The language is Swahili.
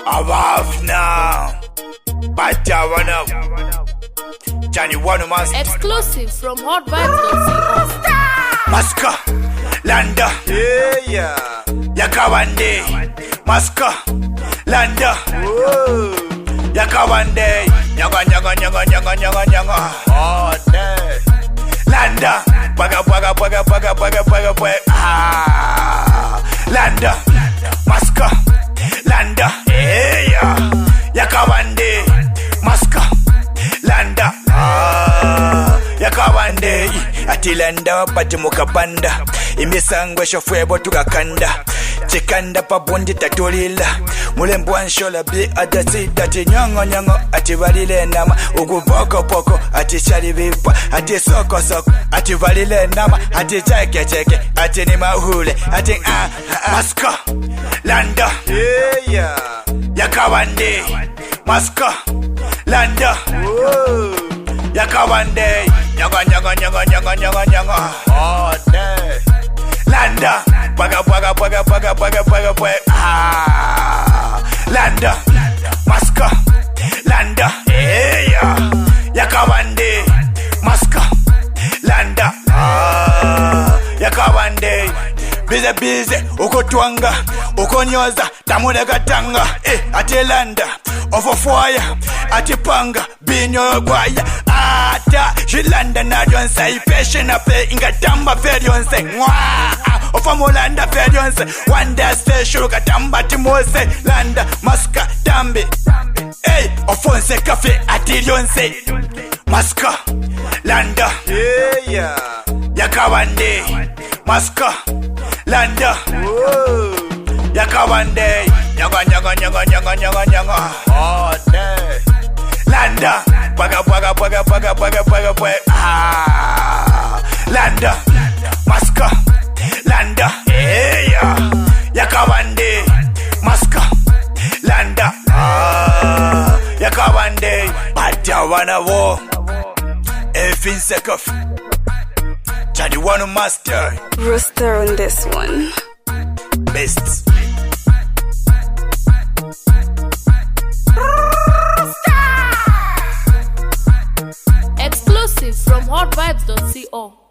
Above now. Bacha one up. Johnny one master. Exclusive from hotvibes.co. Maska Landa. Yeah. Yakawande. Maska Landa. Yakawande. Nyaga. Oh, damn. Landa. Baga. Landa. Maska Landa. Yeah. Yakawande. Maska Landa. Yakawande. Ati landa pati mukapanda. Imisango shofwebo tukakanda. Chikanda pa bundi tatulila. Mulembu anshola bi adasida. Ati nyongo ati valile nama. Ugu poko ati chali vipa. Ati soko ati valile nama. Ati cheke ati ni mahule. Ati Maska Landa. Yeah. Yakawande. Maska Landa. Yakawande. Nyaga. Oh, damn. Landa. Baga. Landa. Maska Landa. Yeah. Yakawande. Maska Landa. Yakawande. Bize ukotwanga ukonyoza tamule katanga ati landa ofofwaya ati panga binyo gwaya ata jilanda na jonsa ifeshe na pe ingatamba ferionse mwa ofamulanda ferionse wanda se shuruka tamba timose landa maska tambe ofonse kafe ati lionse maska landa Yeah. Yakawande Maska Landa. Yakawande. Nyaga. Oh, damn. Landa. Baga. Landa. Maska Landa. Yeah. Yakawande. Maska Landa. Yakawande. Bacha wana wo. Efin Sekov. Johnny one master. Rooster on this one. Best. Exclusive from hotvibes.co.